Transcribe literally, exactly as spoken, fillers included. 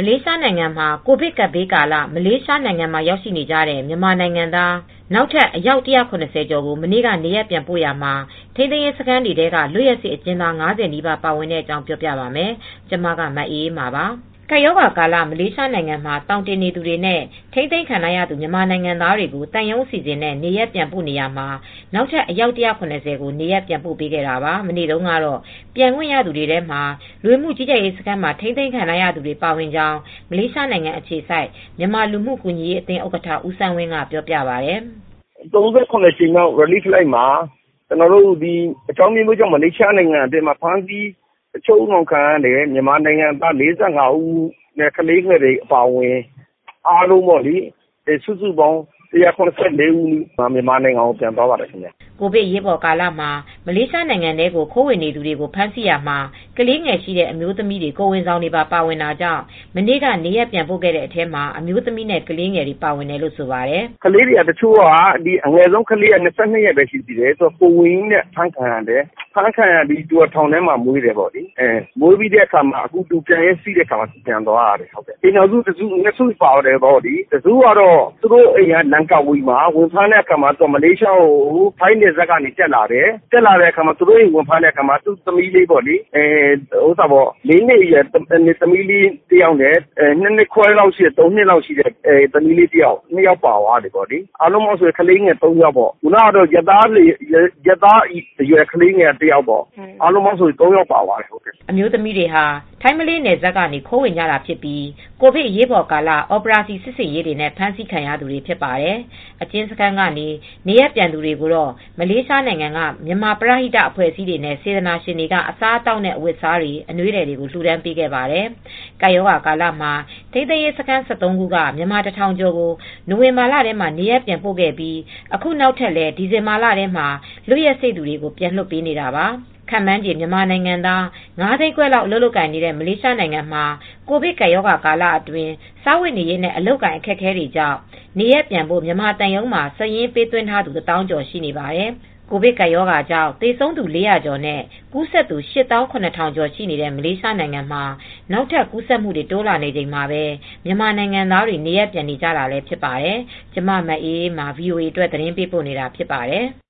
လေးရှားနိုင်ငံမှာကိုဗစ်ကပ်ဘေးကာလမလေးရှားနိုင်ငံမှာရောက်ရှိနေကြတဲ့မြန်မာနိုင်ငံသားနောက်ထပ်အယောက်၁၇၀ကျော်ကိုမနေ့ကနေရပ်ပြန်ပို့ရမှာထိန်းသိမ်းရေးစခန်းတွေထဲကလွတ်ရက်စေ့အကျဉ်းသား၅၀နီးပါးပါဝင်တဲ့အကြောင်းပြောပြပါမယ်။ကျမကမအေးအေးမာပါ။ကပ်ရောဂါကာလမလေးရှားနိုင်ငံမှာတောင်တင်နေသူတွေနဲ့ထိန်းသိမ်းခံရသူမြန်မာနိုင်ငံသားတွေကိုတန်ယုံစီစဉ်နဲ့နေရက်ပြန်ပို့နေရမှာနောက်ထပ်အယောက်၁၇၀ကိုနေရက်ပြန်ပို့ပေးခဲ့တာပါ။မနေ့တုန်းကတော့ပြန်ခွင့်ရသူတွေထဲမှာလူမှုကြီးကြပ်ရေးစခန်းမှာထိန်းသိမ်းခံရသူတွေပါဝင်ကြောင်းမလေးရှားနိုင်ငံအခြေစိုက်မြန်မာလူမှုကူညီရေးအသင်းဥက္ကဋ္ဌဦးစန်းဝင်းကပြောပြပါတယ်။၃၇ကြိမ်မြောက် relief flight မှာကျနော်တို့ဒီအကြောင်းမျိုးကြောင့်မလေးရှားနိုင်ငံအတွင်းမှာဖမ်းဆီးအချုပ်နှောင်ခံရတဲ့မြန်မာနိုင်ငံသား၄၅ဦးနဲ့ကလေးငယ်တွေအပါအဝင်အားလုံးပေါ့လေစုစုပေါင်း၁၇၄ဦးမြန်မာနိုင်ငံကိုပြန်သွားပါတယ်ခင်ဗျ။ကိုဗစ်ရေးပေါ်ကာလမှာမလေးရှားနိုင်ငံထဲကိုခိုးဝင်နေသူတွေကိုဖမ်းဆီးရမှာကလေးငယ်ရှိတဲ့အမျိုးသမီးတွေကိုဝင်ဆောင်တွေပါပါဝင်တာကြောင့်မနေ့ကနေရက်ပြန်ပို့ခဲ့တဲ့အထဲမှာအမျိုးသမီးနဲ့ကလေးငယ်တွေပါဝင်တယ်လို့ဆိုပါတယ်။ကလေးတွေကတချို့ကဒီအငယ်ဆုံးကလေးက၂၂ရက်ပဲရှိသေးတယ်ဆိုတော့ကိုဝင်နဲ့ဖမ်းခံရတယ်ဖမ်းခံရပြီးသူကထောင်ထဲမှာမွေးတယ်ပေါ့လေအဲမွေးပြီးတဲ့အခါမှာအခုသူပြန်ရဲစီးတဲ့အခါမှာပြန်သွားရတယ်ဟုတ်ကဲ့အိမ်တော်စုတစုနှစ်စုပါတယ်ပေါ့ဒီတစုကတော့သူတို့အိမ်ကလန်ကာဝီမှာဝင်ဖမ်းတဲ့အခါမှာသူမလေးရှားကိုဖိုင်းနယ်ဇက်ကနေတက်လာတယ်တက်လာတဲ့အခါမှာသူတို့ဝင်ဖမ်းတဲ့အခါမှာသူသမီးလေးပေါ့လေအဲဥစ္စာပေါ့လေးနှစ်ရသမီးလေးတယောက်နဲ့အဲနှစ်နှစ်ခွဲလောက်ရှိတဲ့သုံးနှစ်လောက်ရှိတဲ့အဲသမီးလေးတယောက်နှစ်ယောက်ပါသွားတယ်ပေါ့လေအားလုံးပေါင်းဆိုကလေးငယ်သုံးယောက်ပေါ့ခုနကတော့ရသားရသားရွယ်ကလေးငယ်တယောက်ပေါ့အားလုံးပေါင်းဆိုသုံးယောက်ပါသွားတယ်ဟုတ်ကဲ့အမျိုးသမီးတွေဟာထိုင်းမလေးနယ်ဇက်ကနေခိုးဝင်ကြတာဖြစ်ပြီးကိုဗစ်အရေးပေါ်ကာလအော်ပရာစီစစ်စစ်ရေးတွေနဲ့ဖမ်းဆီးခံရသူတွေဖြစ်ပါတယ်အကျဉ်းစခန်းကနေနေရပြန်သူတွေကိုတော့မလေးရှားနိုင်ငံကမြန်မာပရဟိတအဖွဲ့အစည်းတွေနဲ့စေတနာရှင်တွေကအစားအသောက်နဲ့အဝတ်စားတွေအနွေးထည်တွေကိုလှူဒန်းပေးခဲ့ပါတယ်ကာယောဂါကာလမှာထိန်းသိမ်းရေးစခန်း၁၃ခုကမြန်မာတထောင်ကျော်ကိုနိုဝင်ဘာလထဲမှာနေရပြန်ပို့ခဲ့ပြီးအခုနောက်ထပ်လည်းဒီဇင်ဘာလထဲမှာလွတ်ရက်စေ့သူတွေကိုပြန်လွှတ်ပေးနေတာပါခန့်မှန်းခြေမြန်မာနိုင်ငံသား၅သိန်းခွဲလောက်အလုပ်လုပ်ကိုင်နေတဲ့မလေးရှားနိုင်ငံမှာကိုဗစ်ကပ်ရောဂါကာလအတွင်းစားဝတ်နေရေးနဲ့အလုပ်ကိုင်အခက်အခဲတွေကြောင့်နေရက်ပြန်ဖို့မြန်မာတန်ယုံမှာစည်ရင်းပေးသွင်းထားသူတသောင်းကျော်ရှိနေပါတယ်။ကိုဗစ်ကပ်ရောဂါကြောင့်သေဆုံးသူ၄၀၀ကျော်နဲ့ကူးစက်သူ၈သောင်း၇ထောင်ကျော်ရှိနေတဲ့မလေးရှားနိုင်ငံမှာနောက်ထပ်ကူးစက်မှုတွေတိုးလာနေချိန်မှာပဲမြန်မာနိုင်ငံသားတွေနေရက်ပြန်နေကြတာလည်းဖြစ်ပါတယ်။ကျမမအေးအေးမာ ဗွီအိုအေ အတွက်သတင်းပေးပို့နေတာဖြစ်ပါတယ်။